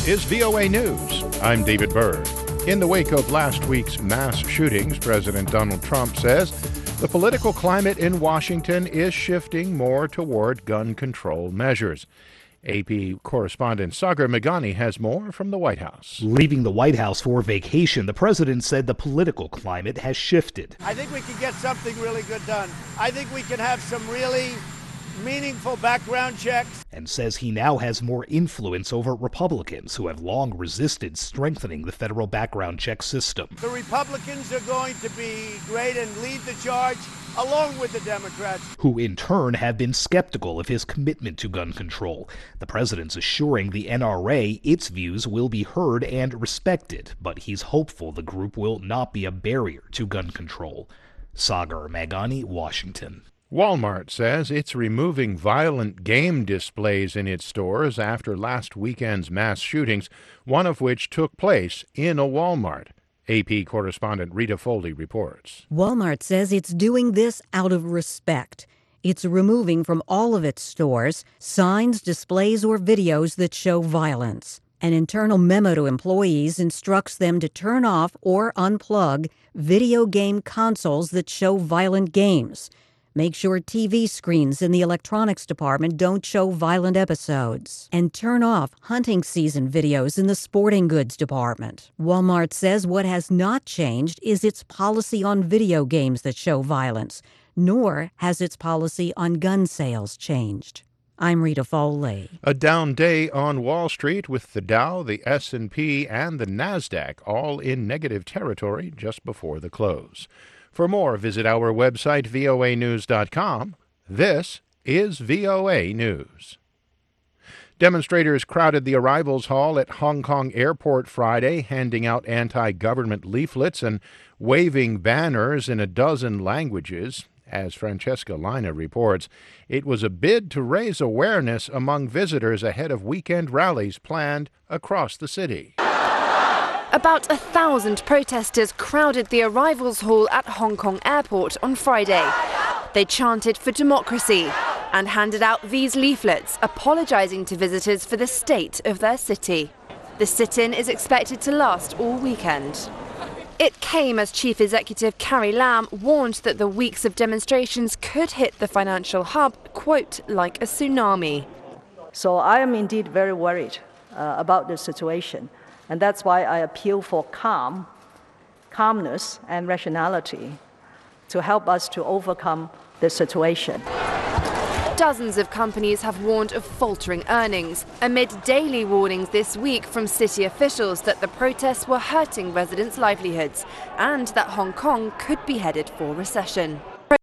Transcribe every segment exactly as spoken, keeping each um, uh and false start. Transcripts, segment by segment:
is V O A News. I'm David Byrd. In the wake of last week's mass shootings, President Donald Trump says the political climate in Washington is shifting more toward gun control measures. A P correspondent Sagar Meghani has more from the White House. Leaving the White House for vacation, the president said the political climate has shifted. I think we can get something really good done. I think we can have some really meaningful background checks. And says he now has more influence over Republicans who have long resisted strengthening the federal background check system. The Republicans are going to be great and lead the charge along with the Democrats, who in turn have been skeptical of his commitment to gun control. The president's assuring the N R A its views will be heard and respected, but he's hopeful the group will not be a barrier to gun control. Sagar Meghani, Washington. Walmart says it's removing violent game displays in its stores after last weekend's mass shootings, one of which took place in a Walmart. A P correspondent Rita Foley reports. Walmart says it's doing this out of respect. It's removing from all of its stores signs, displays, or videos that show violence. An internal memo to employees instructs them to turn off or unplug video game consoles that show violent games. Make sure T V screens in the electronics department don't show violent episodes. And turn off hunting season videos in the sporting goods department. Walmart says what has not changed is its policy on video games that show violence, nor has its policy on gun sales changed. I'm Rita Foley. A down day on Wall Street with the Dow, the S and P, and the NASDAQ all in negative territory just before the close. For more, visit our website, V O A news dot com. This is V O A News. Demonstrators crowded the arrivals hall at Hong Kong Airport Friday, handing out anti-government leaflets and waving banners in a dozen languages. As Francesca Lina reports, it was a bid to raise awareness among visitors ahead of weekend rallies planned across the city. About a thousand protesters crowded the arrivals hall at Hong Kong Airport on Friday. They chanted for democracy and handed out these leaflets apologising to visitors for the state of their city. The sit-in is expected to last all weekend. It came as Chief Executive Carrie Lam warned that the weeks of demonstrations could hit the financial hub, quote, like a tsunami. So I am indeed very worried uh, about the situation. And that's why I appeal for calm, calmness and rationality to help us to overcome the situation. Dozens of companies have warned of faltering earnings amid daily warnings this week from city officials that the protests were hurting residents' livelihoods and that Hong Kong could be headed for recession.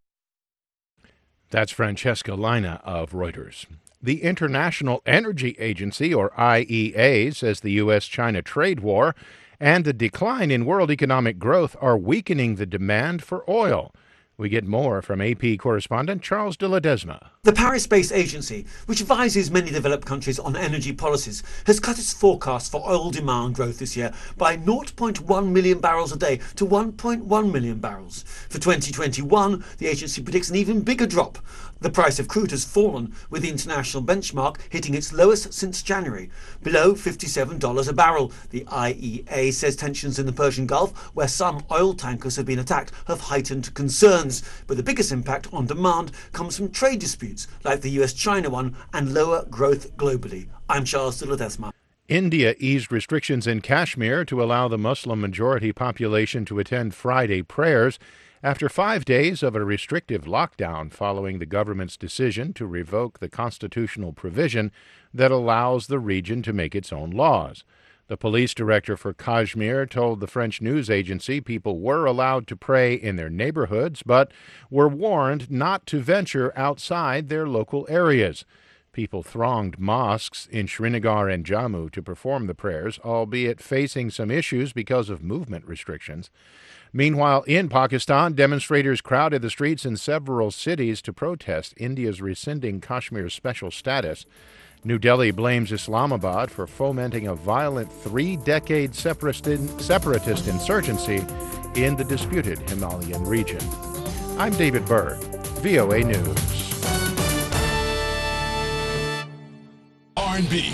That's Francesca Lina of Reuters. The International Energy Agency, or I E A, says the U S China trade war and the decline in world economic growth are weakening the demand for oil. We get more from A P correspondent Charles de Ledesma. The Paris-based agency, which advises many developed countries on energy policies, has cut its forecast for oil demand growth this year by zero point one million barrels a day to one point one million barrels. For twenty twenty-one, the agency predicts an even bigger drop. The price of crude has fallen, with the international benchmark hitting its lowest since January, below fifty-seven dollars a barrel. The I E A says tensions in the Persian Gulf, where some oil tankers have been attacked, have heightened concerns. But the biggest impact on demand comes from trade disputes, like the U S China one, and lower growth globally. I'm Charles de Ledesma. India eased restrictions in Kashmir to allow the Muslim-majority population to attend Friday prayers after five days of a restrictive lockdown following the government's decision to revoke the constitutional provision that allows the region to make its own laws. The police director for Kashmir told the French news agency people were allowed to pray in their neighborhoods, but were warned not to venture outside their local areas. People thronged mosques in Srinagar and Jammu to perform the prayers, albeit facing some issues because of movement restrictions. Meanwhile, in Pakistan, demonstrators crowded the streets in several cities to protest India's rescinding Kashmir's special status. New Delhi blames Islamabad for fomenting a violent three-decade separatist, separatist insurgency in the disputed Himalayan region. I'm David Byrd, V O A News. R and B